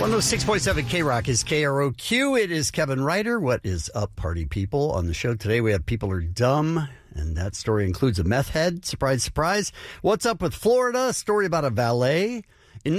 106.7 K-Rock is KROQ. It is Kevin Ryder. What is up, party people? On the show today, we have People Are Dumb, and that story includes a meth head. Surprise, surprise. What's up with Florida? A story about a valet. In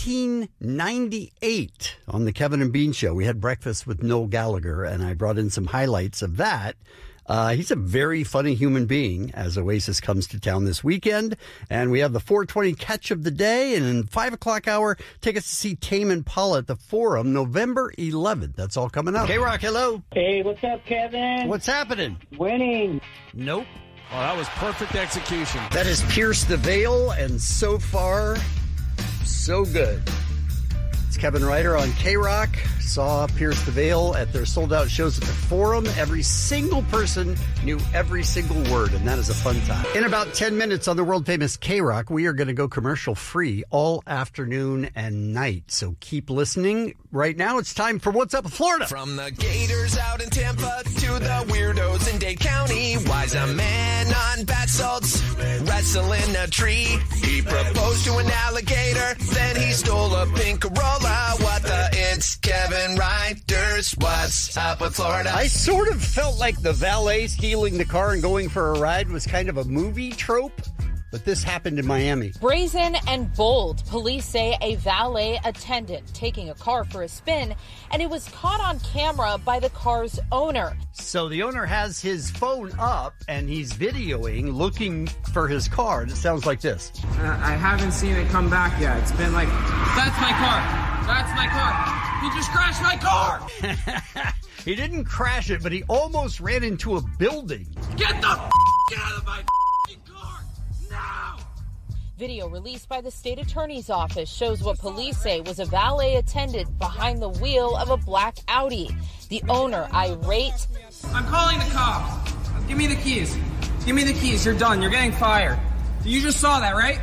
1998, on the Kevin and Bean Show, we had breakfast with Noel Gallagher, and I brought in some highlights of that. He's a very funny human being as Oasis comes to town this weekend. And we have the 420 catch of the day. And in 5 o'clock hour, tickets to see Tame Impala at the Forum, November 11th. That's all coming up. K-Rock, hello. Hey, what's up, Kevin? What's happening? Winning. Nope. Oh, that was perfect execution. That is Pierce the Veil, and so far, so good. It's Kevin Ryder on K-Rock. Saw Pierce the Veil at their sold-out shows at the Forum. Every single person knew every single word, and that is a fun time. In about 10 minutes on the world-famous K-Rock, we are going to go commercial-free all afternoon and night. So keep listening. Right now, it's time for What's Up with Florida. From the Gators out in Tampa to the weirdos in Dade County, why's a man on bath salts wrestling a tree? He proposed to an alligator, then he stole a pink Corolla. What the? It's Kevin Ryder's What's Up with Florida. I sort of felt like the valet stealing the car and going for a ride was kind of a movie trope, but this happened in Miami. Brazen and bold, police say a valet attendant taking a car for a spin, and it was caught on camera by the car's owner. So the owner has his phone up, and he's videoing, looking for his car, and it sounds like this. I haven't seen it come back yet. It's been like, that's my car. That's my car. He just crashed my car. He didn't crash it, but he almost ran into a building. Get the out of my car now. Video released by the state attorney's office shows what police say was a valet attendant behind the wheel of a black Audi. The owner, irate. I'm calling the cops. Give me the keys. Give me the keys. You're done. You're getting fired. You just saw that, right?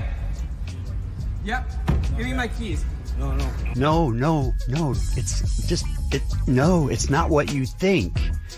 Yep. Give me my keys. No. It's just, no, it's not what you think.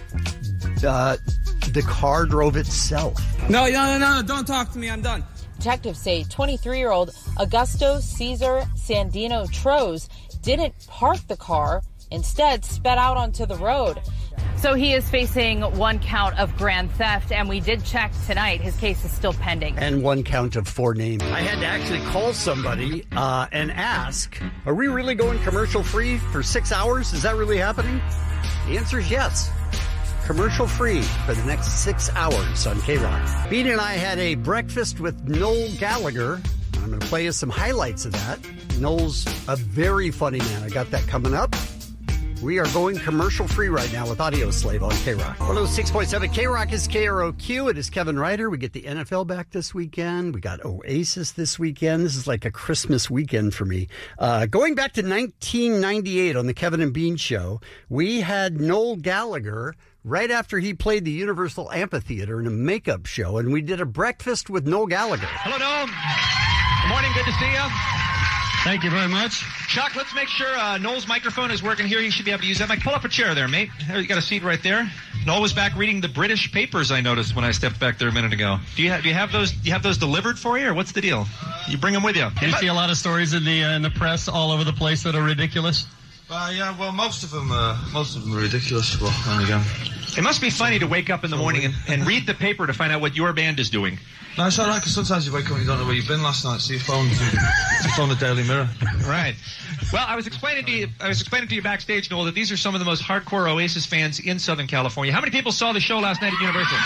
The car drove itself. No. Don't talk to me. I'm done. Detectives say 23-year-old Augusto Cesar Sandino Troz didn't park the car, instead sped out onto the road. So he is facing one count of grand theft, and we did check tonight. His case is still pending. And one count of 4 names. I had to actually call somebody and ask, are we really going commercial free for 6 hours? Is that really happening? The answer is yes. Commercial free for the next 6 hours on K-Rock. Bean and I had a breakfast with Noel Gallagher. I'm going to play you some highlights of that. Noel's a very funny man. I got that coming up. We are going commercial free right now with Audio Slave on K-Rock. 106.7 K-Rock is KROQ. It is Kevin Ryder. We get the NFL back this weekend. We got Oasis this weekend. This is like a Christmas weekend for me. Going back to 1998 on the Kevin and Bean Show, we had Noel Gallagher right after he played the Universal Amphitheater in a makeup show, and we did a breakfast with Noel Gallagher. Hello, Noel. Good morning. Good to see you. Thank you very much. Chuck, let's make sure Noel's microphone is working here. You should be able to use that mic. Pull up a chair there, mate. There, you got a seat right there. Noel was back reading the British papers, I noticed when I stepped back there a minute ago. Do you have those delivered for you, or what's the deal? You bring them with you. You see a lot of stories in the press all over the place that are ridiculous. Yeah, well, most of them are ridiculous. Well, there we go. It must be funny to wake up in the morning and read the paper to find out what your band is doing. No, it's all right, because sometimes you wake up and you don't know where you've been last night, so you phone the Daily Mirror. Right. Well, I was explaining to you backstage, Noel, that these are some of the most hardcore Oasis fans in Southern California. How many people saw the show last night at Universal?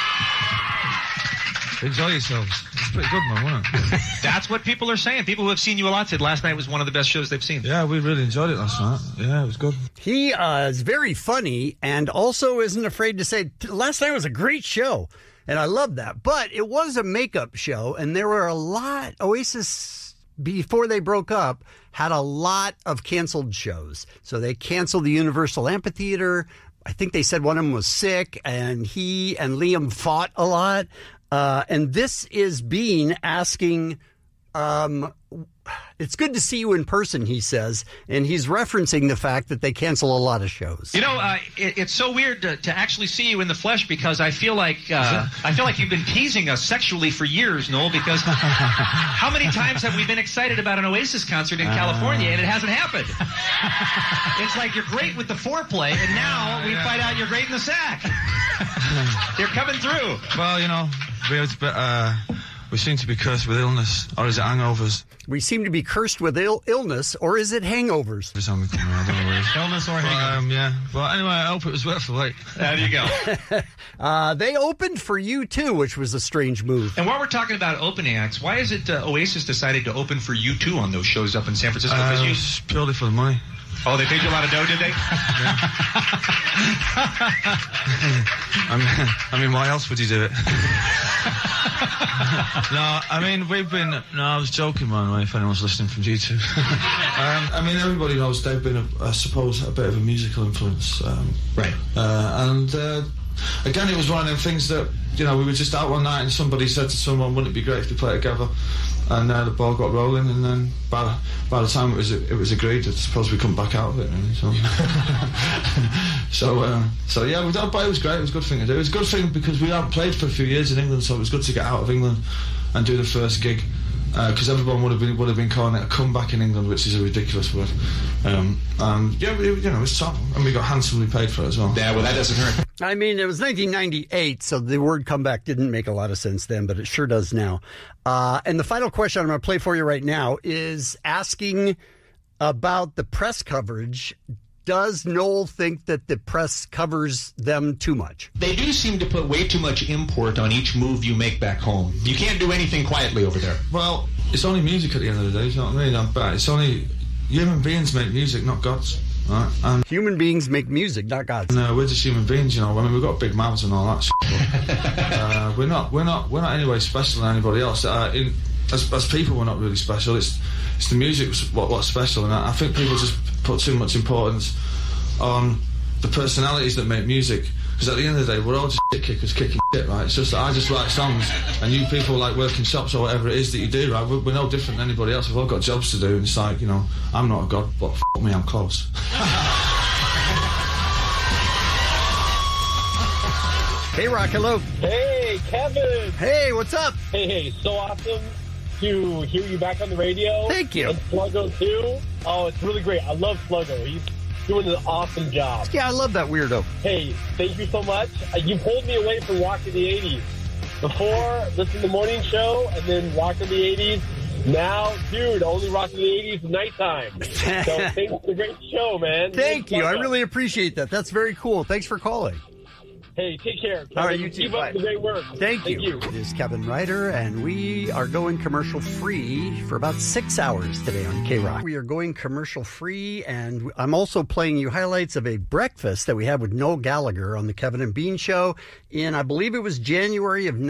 Enjoy yourselves. It's pretty good, man, wasn't it? That's what people are saying. People who have seen you a lot said last night was one of the best shows they've seen. Yeah, we really enjoyed it last night. Yeah, it was good. He is very funny and also isn't afraid to say, last night was a great show. And I love that. But it was a makeup show, and there were a lot. Oasis, before they broke up, had a lot of canceled shows. So they canceled the Universal Amphitheater. I think they said one of them was sick, and he and Liam fought a lot. And this is Bean asking it's good to see you in person, he says, and he's referencing the fact that they cancel a lot of shows. You know, it's so weird to actually see you in the flesh because I feel like you've been teasing us sexually for years, Noel. Because how many times have we been excited about an Oasis concert in California and it hasn't happened? It's like you're great with the foreplay, and now we find out you're great in the sack. You're coming through. Well, you know, we seem to be cursed with illness, or is it hangovers? We seem to be cursed with illness, or is it hangovers? I don't know what it is. Illness or hangovers. Yeah. Well, anyway, I hope it was worth the wait. There you go. They opened for U2, which was a strange move. And while we're talking about opening acts, why is it Oasis decided to open for U2 on those shows up in San Francisco? It's purely for the money. Oh, they paid you a lot of dough, did they? I mean, why else would you do it? No, I mean, I was joking, man, if anyone's listening from G2. I mean, everybody knows they've been, I suppose, a bit of a musical influence. Right. Again, it was one of them things that, you know, we were just out one night and somebody said to someone, wouldn't it be great if we played together? And the ball got rolling, and then by the time it was agreed, I suppose we couldn't back out of it, really. So yeah, but it was great. It was a good thing to do. It was a good thing because we hadn't played for a few years in England, so it was good to get out of England and do the first gig. Because everyone would have been calling it a comeback in England, which is a ridiculous word. And yeah, you know, it was top, and we got handsomely paid for it as well. Yeah, well, that doesn't hurt. I mean, it was 1998, so the word comeback didn't make a lot of sense then, but it sure does now. And the final question I'm going to play for you right now is asking about the press coverage. Does Noel think that the press covers them too much? They do seem to put way too much import on each move you make back home. You can't do anything quietly over there. Well, it's only music at the end of the day, you know what I mean? But it's only human beings make music, not gods. Right? And human beings make music, not gods. No, we're just human beings, you know. I mean, we've got big mouths and all that shit. But, we're not anyway special than anybody else. As people, we're not really special. It's the music what's special, and I think people just put too much importance on the personalities that make music. Because at the end of the day, we're all just shit kickers kicking shit, right? It's just that I just write songs, and you people like work in shops or whatever it is that you do, right? We're no different than anybody else. We've all got jobs to do, and it's like, you know, I'm not a god, but f*** me, I'm close. Hey, Rock, hello. Hey, Kevin. Hey, what's up? Hey, so awesome to hear you back on the radio. Thank you. And Sluggo, too. Oh, it's really great. I love Sluggo. He's doing an awesome job. Yeah, I love that weirdo. Hey, thank you so much. You pulled me away from Rock in the 80s. Before, listen to the morning show, and then Rock in the 80s. Now, dude, only Rock in the 80s nighttime. So thanks for the great show, man. Thank you. I really appreciate that. That's very cool. Thanks for calling. Hey, take care. Kevin. All right, you too. Keep up the great work. Thank you. It is Kevin Ryder, and we are going commercial-free for about 6 hours today on K-Rock. We are going commercial-free, and I'm also playing you highlights of a breakfast that we had with Noel Gallagher on the Kevin and Bean Show in, I believe it was January of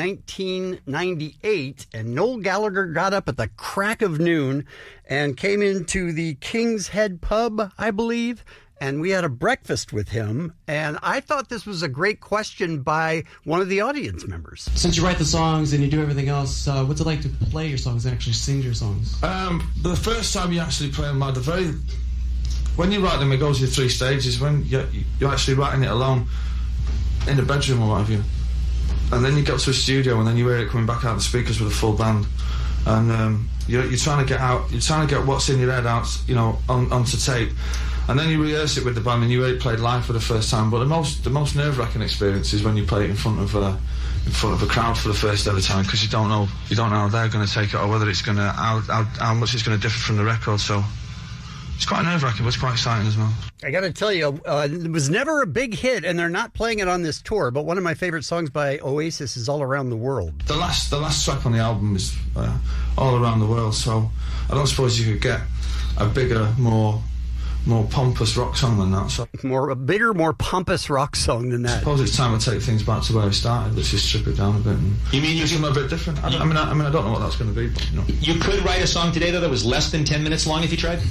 1998, and Noel Gallagher got up at the crack of noon and came into the King's Head Pub, I believe, and we had a breakfast with him, and I thought this was a great question by one of the audience members. Since you write the songs and you do everything else, what's it like to play your songs and actually sing your songs? The first time you actually play them, when you write them, it goes through 3 stages. When you're actually writing it alone in the bedroom or what have you, and then you get to a studio, and then you hear it coming back out of the speakers with a full band, and you're trying to get what's in your head out, you know, onto tape. And then you rehearse it with the band, and you hear it played live for the first time. But the most nerve-wracking experience is when you play it in front of a crowd for the first ever time, because you don't know how they're going to take it, or whether it's going to how much it's going to differ from the record. So it's quite nerve-wracking, but it's quite exciting as well. I got to tell you, it was never a big hit, and they're not playing it on this tour. But one of my favorite songs by Oasis is "All Around the World." The last track on the album is "All Around the World." So I don't suppose you could get a bigger, more pompous rock song than that. So a bigger, more pompous rock song than that. I suppose it's time to take things back to where we started, which is strip it down a bit and you mean do something a bit different. I don't know what that's going to be, but you know. You could write a song today though that was less than 10 minutes long if you tried.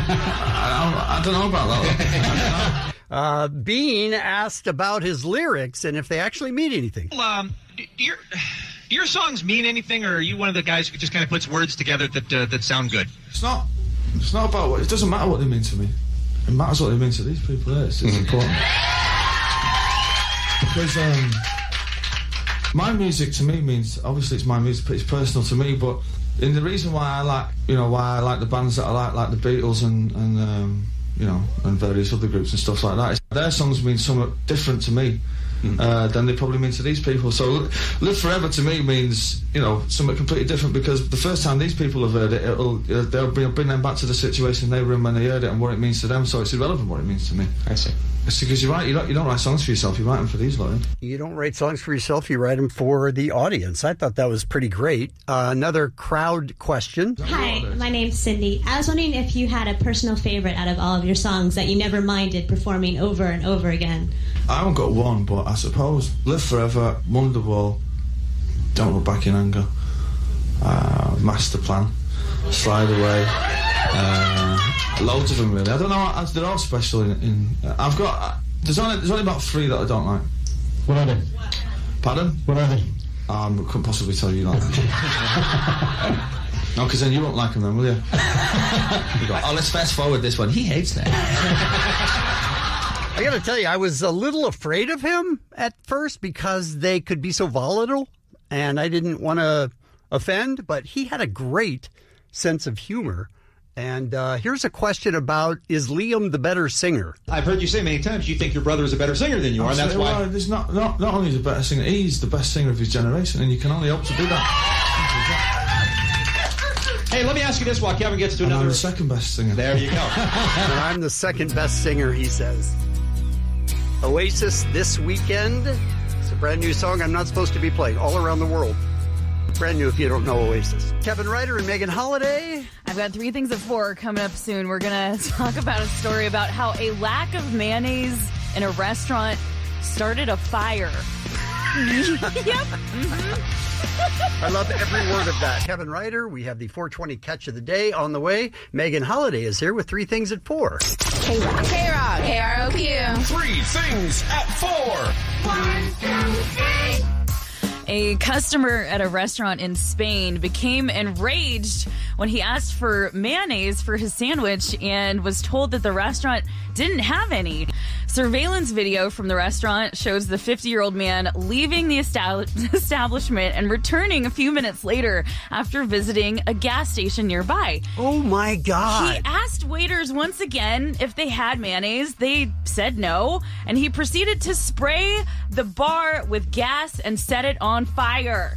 I don't know about that. Bean asked about his lyrics and if they actually mean anything. Do your songs mean anything, or are you one of the guys who just kind of puts words together that sound good? It's not about what. It doesn't matter what they mean to me. It matters what they mean to these people. It's important. Because my music to me means, obviously it's my music, but it's personal to me. But the reason why I like the bands that I like the Beatles and various other groups and stuff like that, is their songs mean something different to me than they probably mean to these people. So Live Forever to me means, something completely different, because the first time these people have heard it, they'll bring them back to the situation they were in when they heard it and what it means to them. So it's irrelevant what it means to me. I see. It's because you don't write songs for yourself, you write them for these lot. You don't write songs for yourself, you write them for the audience. I thought that was pretty great. Another crowd question. Hi, my name's Cindy. I was wondering if you had a personal favorite out of all of your songs that you never minded performing over and over again. I haven't got one, but I suppose Live Forever, Wonderwall, Don't Look Back in Anger, Master Plan, Slide Away, loads of them really. I don't know, they're all special I've got, there's only about 3 that I don't like. What are they? Pardon? What are they? I couldn't possibly tell you that. No, because then you won't like them then, will you? Let's fast forward this one. He hates that. I got to tell you, I was a little afraid of him at first because they could be so volatile, and I didn't want to offend, but he had a great sense of humor. And here's a question about, is Liam the better singer? I've heard you say many times you think your brother is a better singer than you are, and that's why... There's not only is he a better singer, he's the best singer of his generation, and you can only hope to do that. Hey, let me ask you this while Kevin gets to another... I'm the second best singer. There you go. And I'm the second best singer, he says. Oasis this weekend. It's a brand new song I'm not supposed to be playing all around the world. Brand new if you don't know Oasis. Kevin Ryder and Megan Holiday. I've got 3 things at 4 coming up soon. We're going to talk about a story about how a lack of mayonnaise in a restaurant started a fire. Yep. I love every word of that. Kevin Ryder, we have the 420 catch of the day on the way. Megan Holiday is here with 3 things at 4. K-Rock. K-Rock. K-R-O-Q. 3 things at 4. 1, 2, 3. A customer at a restaurant in Spain became enraged when he asked for mayonnaise for his sandwich and was told that the restaurant didn't have any. Surveillance video from the restaurant shows the 50-year-old man leaving the establishment and returning a few minutes later after visiting a gas station nearby. Oh, my God. He asked waiters once again if they had mayonnaise. They said no, and he proceeded to spray the bar with gas and set it on fire.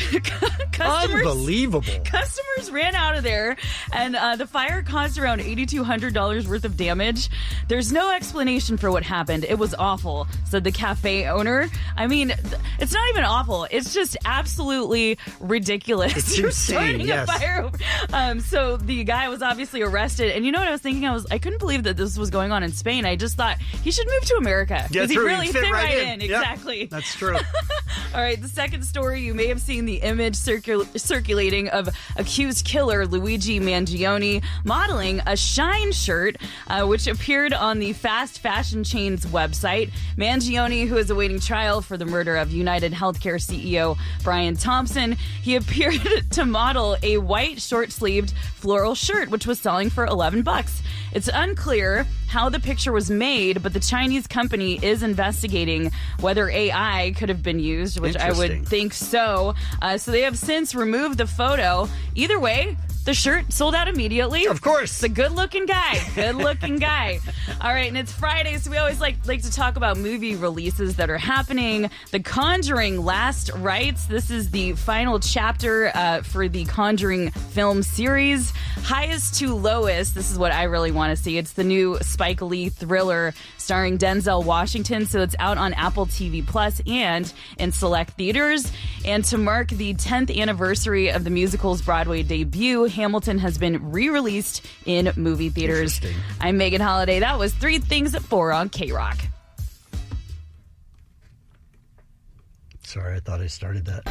Unbelievable. Customers ran out of there, and the fire caused around $8,200 worth of damage. There's no explanation for what happened. It was awful, said the cafe owner. I mean, it's not even awful. It's just absolutely ridiculous. It's You're insane, starting yes. a fire. So the guy was obviously arrested. And you know what I was thinking? I couldn't believe that this was going on in Spain. I just thought he should move to America. Yeah, he really fit right in. Yep, Exactly. that's true. All right, the second story, you may have seen the image circulating of accused killer Luigi Mangione modeling a Shine shirt, which appeared on the fast fashion chain's website. Mangione, who is awaiting trial for the murder of United Healthcare CEO Brian Thompson, he appeared to model a white short-sleeved floral shirt, which was selling for $11. It's unclear how the picture was made, but the Chinese company is investigating whether AI could have been used, which I would think so. So they have since removed the photo. Either way, the shirt sold out immediately. Of course. It's a good-looking guy. Good-looking guy. All right, and it's Friday, so we always like to talk about movie releases that are happening. The Conjuring Last Rites. This is the final chapter for the Conjuring film series. Highest to lowest. This is what I really want to see. It's the new Spike Lee thriller starring Denzel Washington. So it's out on Apple TV Plus and in select theaters. And to mark the 10th anniversary of the musical's Broadway debut, Hamilton has been re-released in movie theaters. I'm Megan Holiday. That was 3 things at 4 on K-Rock. Sorry, I thought I started that.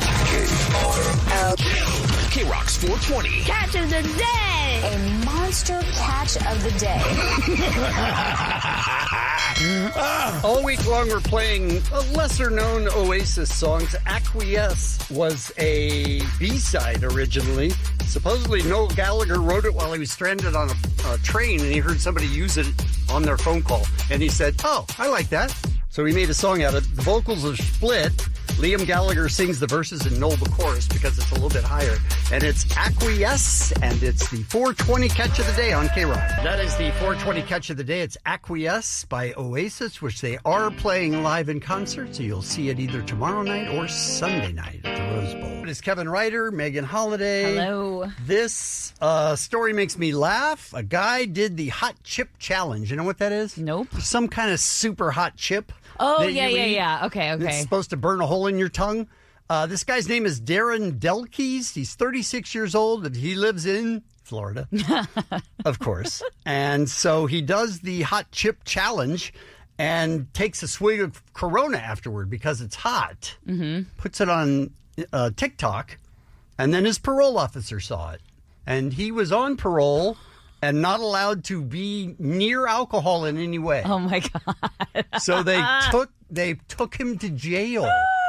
K-Rock's 420. Catch of the day. A monster catch of the day. All week long, we're playing lesser-known Oasis songs. Acquiesce was a B-side originally. Supposedly, Noel Gallagher wrote it while he was stranded on a train, and he heard somebody use it on their phone call. And he said, oh, I like that. So he made a song out of it. The vocals are split. Liam Gallagher sings the verses and Noel the chorus because it's a little bit higher. And it's Acquiesce, and it's the 420 catch of the day on K-Rock. That is the 420 catch of the day. It's Acquiesce by Oasis, which they are playing live in concert, so you'll see it either tomorrow night or Sunday night at the Rose Bowl. It is Kevin Ryder, Megan Holiday. Hello. This story makes me laugh. A guy did the hot chip challenge. You know what that is? Nope. Some kind of super hot chip. Oh, yeah. Okay. It's supposed to burn a hole in your tongue. This guy's name is Darren Delkeys. He's 36 years old, and he lives in Florida, of course. And so he does the hot chip challenge and takes a swig of Corona afterward because it's hot. Mm-hmm. Puts it on TikTok, and then his parole officer saw it. And he was on parole and not allowed to be near alcohol in any way. Oh, my God. So they took him to jail.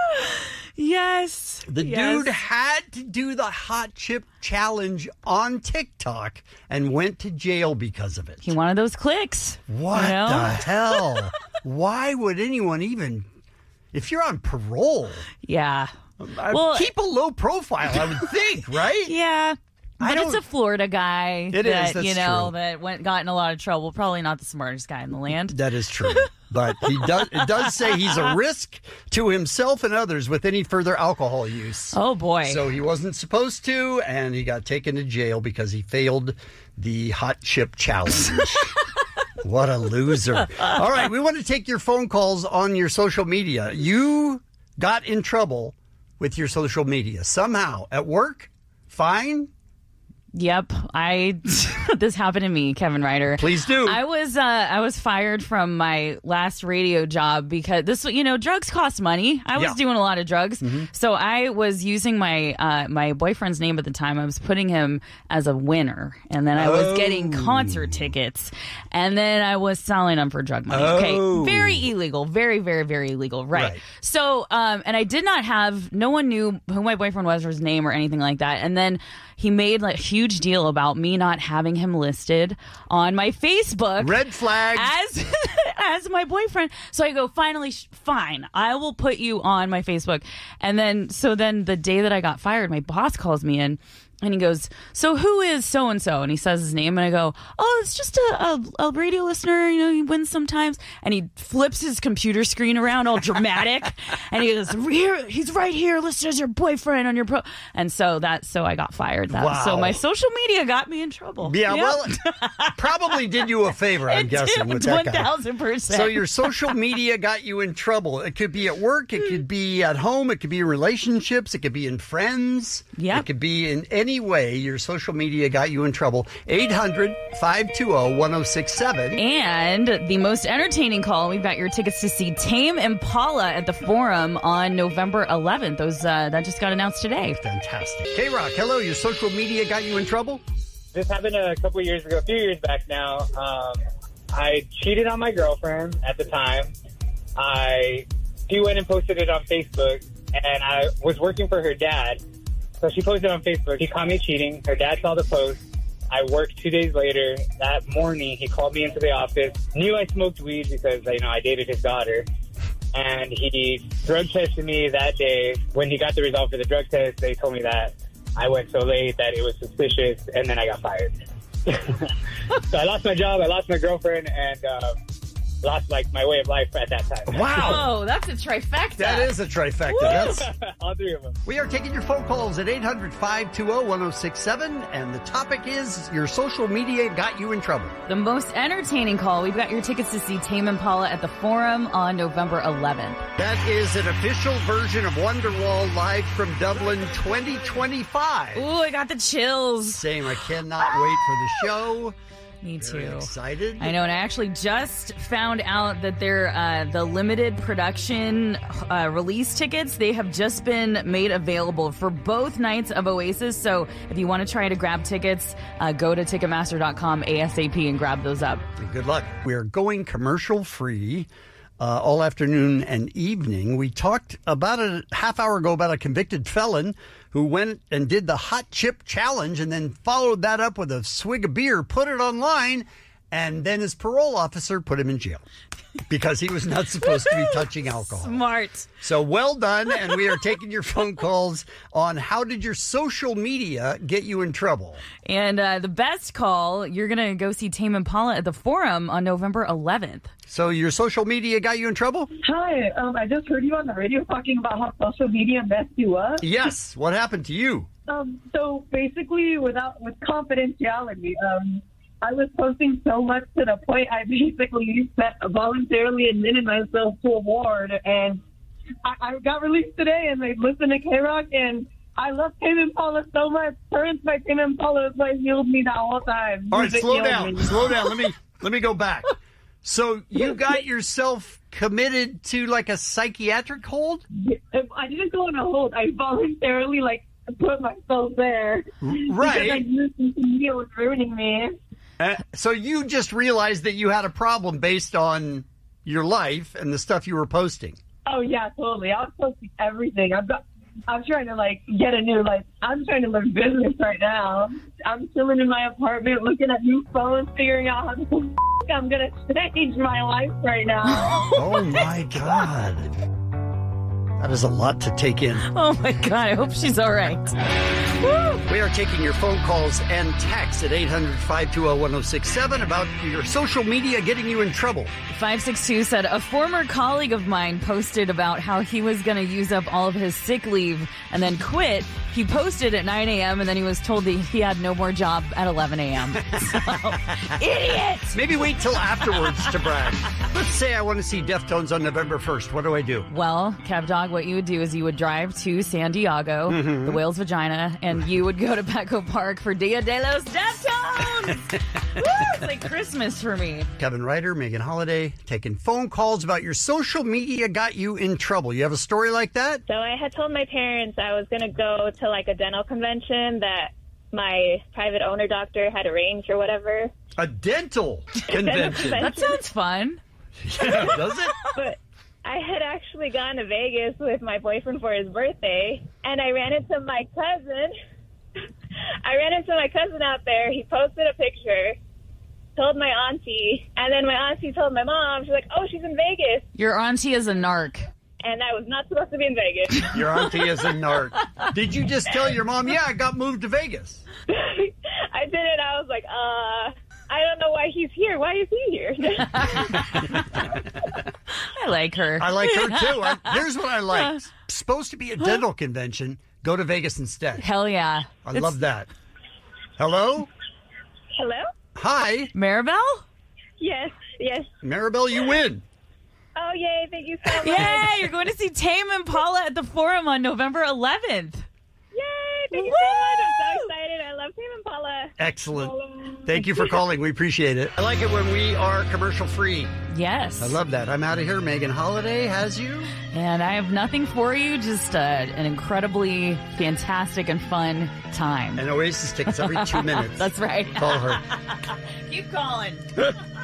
Yes. The dude had to do the hot chip challenge on TikTok and went to jail because of it. He wanted those clicks. What the hell? Why would anyone even... If you're on parole... Yeah. Well, keep a low profile, I would think, right? Yeah. But it's a Florida guy that's true. that got in a lot of trouble. Probably not the smartest guy in the land. That is true. But it does say he's a risk to himself and others with any further alcohol use. Oh, boy. So he wasn't supposed to, and he got taken to jail because he failed the hot chip challenge. What a loser. All right, we want to take your phone calls on your social media. You got in trouble with your social media somehow at work? Fine? Yep, this happened to me, Kevin Ryder. Please do. I was fired from my last radio job because drugs cost money. I was doing a lot of drugs, so I was using my boyfriend's name at the time. I was putting him as a winner, and then I was getting concert tickets, and then I was selling them for drug money. Okay, very illegal, very, very, very illegal. Right. So, and I did not have. No one knew who my boyfriend was or his name or anything like that, and then he made a huge deal about me not having him listed on my Facebook. Red flag. As my boyfriend. So I go, fine, I will put you on my Facebook. And then the day that I got fired, my boss calls me in. And he goes, so who is so-and-so? And he says his name. And I go, oh, it's just a radio listener. He wins sometimes. And he flips his computer screen around all dramatic. And he goes, he's right here listed as your boyfriend on your pro. And so I got fired. So my social media got me in trouble. Yeah, well, probably did you a favor, I'm guessing, with that guy. 1,000%. So your social media got you in trouble. It could be at work. It could be at home. It could be in relationships. It could be in friends. Yeah. It could be in any way your social media got you in trouble. 800-520-1067. And the most entertaining call, we've got your tickets to see Tame Impala at the Forum on November 11th. That just got announced today. Fantastic. K-Rock, hello. Your social media got you in trouble? This happened a few years back now. I cheated on my girlfriend at the time. She went and posted it on Facebook, and I was working for her dad. So she posted on Facebook. He caught me cheating. Her dad saw the post. I worked 2 days later. That morning, he called me into the office. Knew I smoked weed because, I dated his daughter. And he drug tested me that day. When he got the result for the drug test, they told me that I went so late that it was suspicious, and then I got fired. So I lost my job, I lost my girlfriend, and lost my way of life at that time. Wow. Oh, that's a trifecta. That is a trifecta. Woo! That's all three of them. We are taking your phone calls at 800-520-1067, and the topic is your social media got you in trouble. The most entertaining call, we've got your tickets to see Tame Impala at the Forum on November 11th. That is an official version of Wonderwall live from Dublin 2025. Ooh, I got the chills. Same. I cannot wait for the show. Me too. Very excited? I know, and I actually just found out that they're the limited production release tickets, they have just been made available for both nights of Oasis. So if you want to try to grab tickets, go to Ticketmaster.com ASAP and grab those up. Good luck. We're going commercial free all afternoon and evening. We talked about a half hour ago about a convicted felon who went and did the hot chip challenge and then followed that up with a swig of beer, put it online, and then his parole officer put him in jail because he was not supposed to be touching alcohol. Smart. So well done, and we are taking your phone calls on how did your social media get you in trouble. And the best call, you're going to go see Tame Impala at the Forum on November 11th. So your social media got you in trouble? Hi, I just heard you on the radio talking about how social media messed you up. Yes. What happened to you? So basically, with confidentiality, I was posting so much to the point I basically voluntarily admitted myself to a ward, and I got released today, and I listened to K-Rock, and I love Tame Impala so much. Turns my Tame Impala is what healed me the whole time. All right, slow down. Let me go back. So you got yourself committed to like a psychiatric hold? I didn't go on a hold. I voluntarily put myself there. Right. Because I knew social media was ruining me. So you just realized that you had a problem based on your life and the stuff you were posting. Oh yeah, totally. I was posting everything. I'm trying to get a new I'm trying to learn business right now. I'm chilling in my apartment, looking at new phones, figuring out how the I'm gonna change my life right now. Oh my God. That is a lot to take in. Oh my God, I hope she's all right. Woo! We are taking your phone calls and texts at 800-520-1067 about your social media getting you in trouble. 562 said, a former colleague of mine posted about how he was going to use up all of his sick leave and then quit. He posted at 9 a.m. and then he was told that he had no more job at 11 a.m. So, idiot! Maybe wait till afterwards to brag. Let's say I want to see Deftones on November 1st. What do I do? Well, Kev Dog, what you would do is you would drive to San Diego, the whale's vagina, and you would go to Petco Park for Dia de los Deftones! Woo! It's like Christmas for me. Kevin Ryder, Megan Holiday, taking phone calls about your social media got you in trouble. You have a story like that? So I had told my parents I was going to go to a dental convention that my private owner doctor had arranged or whatever. A dental convention? That sounds fun. Yeah, does it? But I had actually gone to Vegas with my boyfriend for his birthday, and I ran into my cousin. Out there. He posted a picture, told my auntie, and then my auntie told my mom. She's like, oh, she's in Vegas. Your auntie is a narc. And I was not supposed to be in Vegas. Your auntie is a narc. Did you just tell your mom, yeah, I got moved to Vegas? I didn't. I was like, I don't know why he's here. Why is he here? I like her. I like her, too. Here's what I like. Supposed to be a dental convention. Go to Vegas instead. Hell yeah. I love that. Hello? Hello? Hi. Maribel? Yes. Maribel, you win. Oh, yay. Thank you so much. Yeah, you're going to see Tame Impala at the Forum on November 11th. Yay. Thank you so much. I'm so excited. I love Tame Impala. Excellent. Thank you for calling. We appreciate it. I like it when we are commercial free. Yes. I love that. I'm out of here. Megan Holiday has you. And I have nothing for you, just an incredibly fantastic and fun time. And Oasis tickets every 2 minutes. That's right. Call her. Keep calling.